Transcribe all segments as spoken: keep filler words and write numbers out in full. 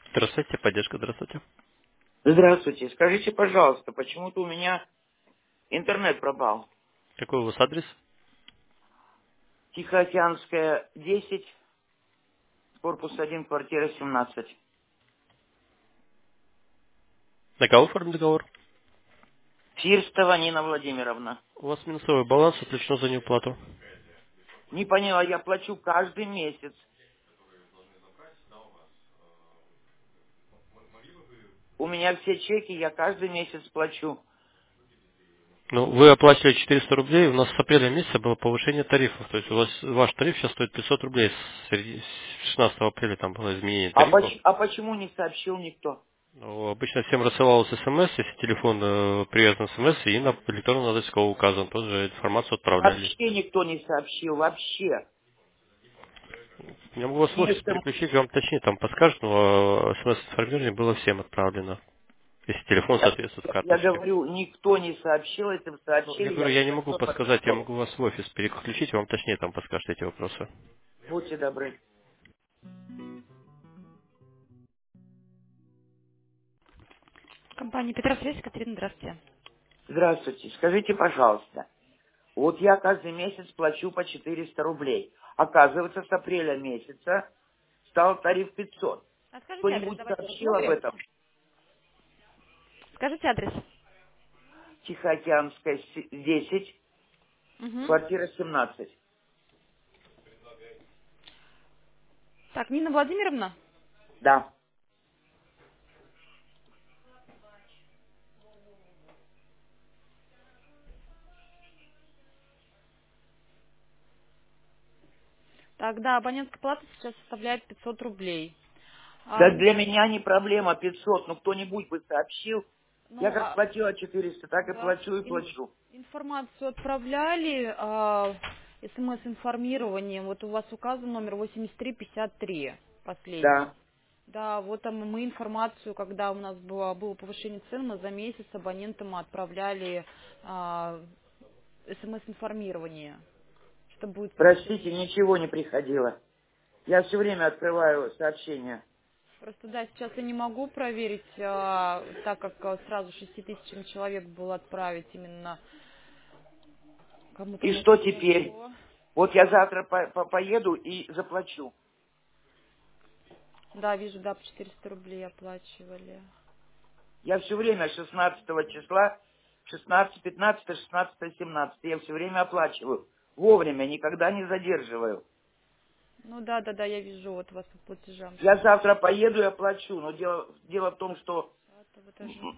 Здравствуйте, поддержка, здравствуйте. Здравствуйте. Скажите, пожалуйста, почему-то у меня интернет пропал. Какой у вас адрес? Тихоокеанская, десять, корпус один, квартира семнадцать. На кого оформлен договор? Фирстова Нина Владимировна. У вас минусовой баланс отключено за неуплату. Не поняла, я плачу каждый месяц. У меня все чеки, я каждый месяц плачу. Ну, вы оплачивали четыреста рублей, у нас с апреля месяца было повышение тарифов. То есть у вас ваш тариф сейчас стоит пятьсот рублей. С середи- с шестнадцатого апреля там было изменение А, тарифов. поч- а почему не сообщил никто? Ну, обычно всем рассылалось смс, если телефон э, привязан смс, и на электронном адресе кого указан, тоже информацию отправляли. Вообще никто не сообщил, вообще. Я могу вас в Ни офис эс эм переключить, вам точнее там подскажут, но смс-информирование было всем отправлено, если телефон Я, соответствует я карточке. говорю, никто не сообщил, если бы Ну, я сообщили, я говорю, бы я не могу платил подсказать, я по могу вас в офис переключить, вам точнее там подскажут эти вопросы. Будьте добры. Компания Петросвязь, Катерина, здравствуйте. Здравствуйте. Скажите, пожалуйста, вот я каждый месяц плачу по четыреста рублей. Оказывается, с апреля месяца стал тариф пятьсот. А скажите адрес, Кто-нибудь давайте сообщил об посмотрим. этом? Скажите адрес. Тихоокеанская, с- десять, Угу. квартира семнадцать. Так, Нина Владимировна. Да. Тогда абонентская плата сейчас составляет пятьсот рублей. Да А, для меня не проблема пятьсот, но кто-нибудь бы сообщил. Я ну, как а, платила четыреста, так и да, плачу и ин- плачу. информацию отправляли а, смс-информированием. Вот у вас указан номер восемьдесят три пятьдесят три, последний. Да. Да, вот там мы информацию, когда у нас было, было повышение цен, мы за месяц абонентам отправляли а, смс-информирование, что будет Простите, повышение. ничего не приходило. Я все время открываю сообщения. Просто да, сейчас я не могу проверить, а, так как а, сразу шести тысячам человек было отправить именно кому-то И может что не теперь? дошло. Вот я завтра по- по- поеду и заплачу. Да, вижу, да, по четыреста рублей оплачивали. Я все время шестнадцатого числа, шестнадцатое, пятнадцатое, шестнадцатое, семнадцатое, я все время оплачиваю. Вовремя, никогда не задерживаю. Ну да, да, да, я вижу вот вас по платежам Я сейчас. завтра поеду и оплачу, но дело, дело в том, что Этого даже.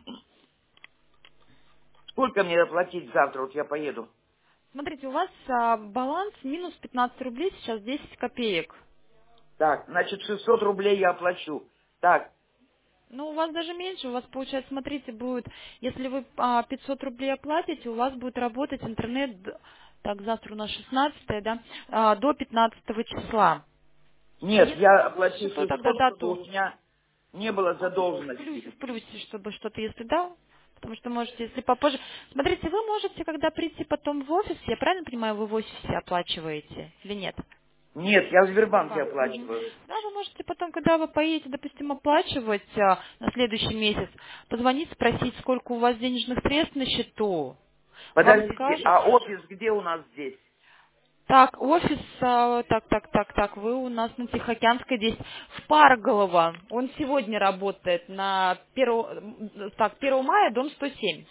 сколько мне оплатить завтра, вот я поеду. Смотрите, у вас а, баланс минус пятнадцать рублей, сейчас десять копеек. Так, значит, шестьсот рублей я оплачу. Так, Ну, у вас даже меньше, у вас, получается, смотрите, будет, если вы а, пятьсот рублей оплатите, у вас будет работать интернет, д- так, завтра у нас шестнадцатое, да, а, до пятнадцатого числа. А нет, если я оплачу больше, то тогда шестьсот, чтобы дату, у меня не было ну, в плюсе, задолженности. в плюсе, чтобы что-то, если да, потому что можете, если попозже. Смотрите, вы можете, когда прийти потом в офис, я правильно понимаю, вы в офисе оплачиваете или нет? Нет, я в Сбербанке Сбербанк. Мгм. оплачиваю. Да, вы можете потом, когда вы поедете, допустим, оплачивать а, на следующий месяц, позвонить, спросить, сколько у вас денежных средств на счету. Вам Подождите, скажут. а офис где у нас здесь? Так, офис, а, так, так, так, так, вы у нас на Тихоокеанской здесь, в Парголово. Он сегодня работает на первого, так, первого мая, дом сто семь.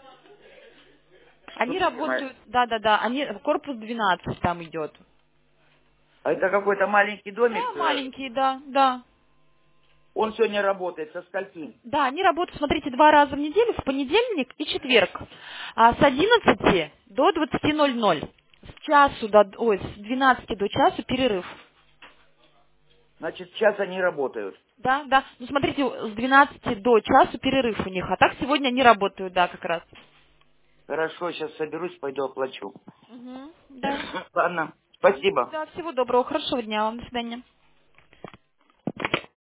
сто Они семь. работают, да-да-да, они, корпус двенадцать там идет. А это какой-то маленький домик. Да, э, маленькие, да, да. Он сегодня работает со скольки? Да, они работают, смотрите, два раза в неделю, в понедельник и четверг. А с одиннадцати до двадцати ноль ноль. С часу до, ой, с двенадцати до часу перерыв. Значит, сейчас они работают. Да, да. Ну, смотрите, с двенадцати до часу перерыв у них. А так сегодня они работают, да, как раз. Хорошо, сейчас соберусь, пойду оплачу. Угу, да. Ладно, Мгм, спасибо. да, всего доброго, хорошего дня вам, до свидания.